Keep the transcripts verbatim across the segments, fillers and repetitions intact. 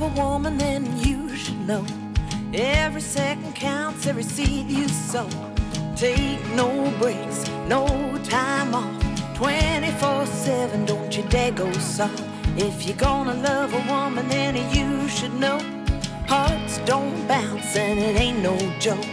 a woman, then you should know every second counts, every seed you sow. Take no breaks, no time off, twenty-four seven, don't you dare go soft. If you're gonna love a woman, then you should know hearts don't bounce and it ain't no joke.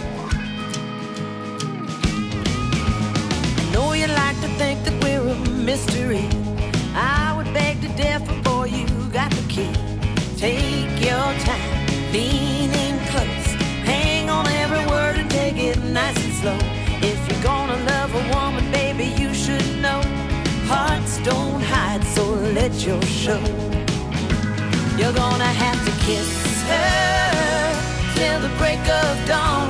I know you like to think that we're a mystery. I would beg to differ, boy, you got the key. Take your time, lean in close, hang on every word and take it nice and slow. If you're gonna love a woman, baby, you should know hearts don't hide, so let your show. You're gonna have to kiss her till the break of dawn.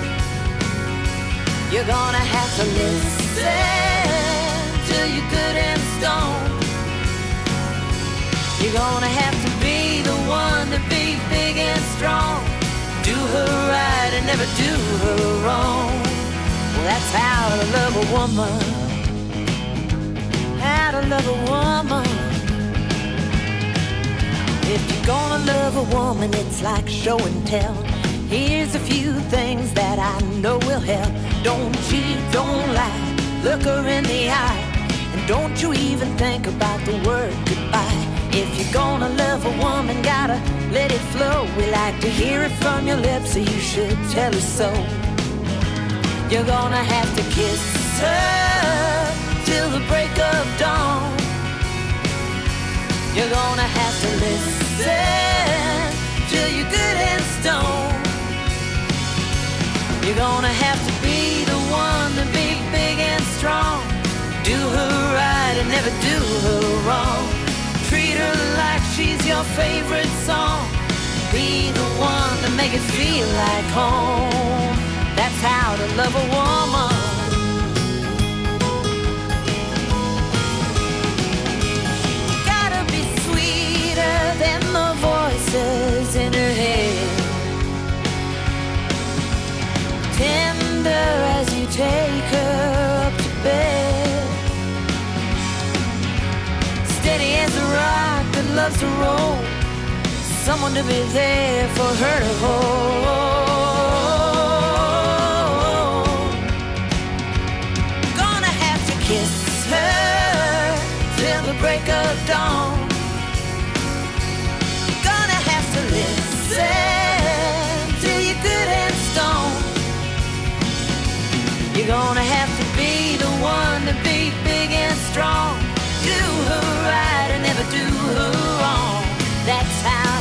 You're gonna have to listen till you're good and stoned. You're gonna have to be the one to be big and strong. Do her right and never do her wrong. Well, that's how to love a woman. How to love a woman. If you're gonna love a woman, it's like show and tell. Here's a few things that I know will help. Don't cheat, don't lie, look her in the eye, and don't you even think about the word goodbye. If you're gonna love a woman, gotta let it flow. We like to hear it from your lips, so you should tell her so. You're gonna have to kiss her till the break of dawn. You're gonna have to listen till you're good and stoned. You're gonna have to be the one to be big and strong. Do her right and never do her wrong. Treat her like she's your favorite song. Be the one to make it feel like home. That's how to love a woman. Gotta be sweeter than the voices in her head. Tender as you take her up to bed. Steady as a rock that loves to roll. Someone to be there for her to hold. Gonna have to kiss her till the break of dawn. Gonna have to listen till you're good and stoned. You're gonna have to be the one to be big and strong. Do her right and never do her wrong. That's how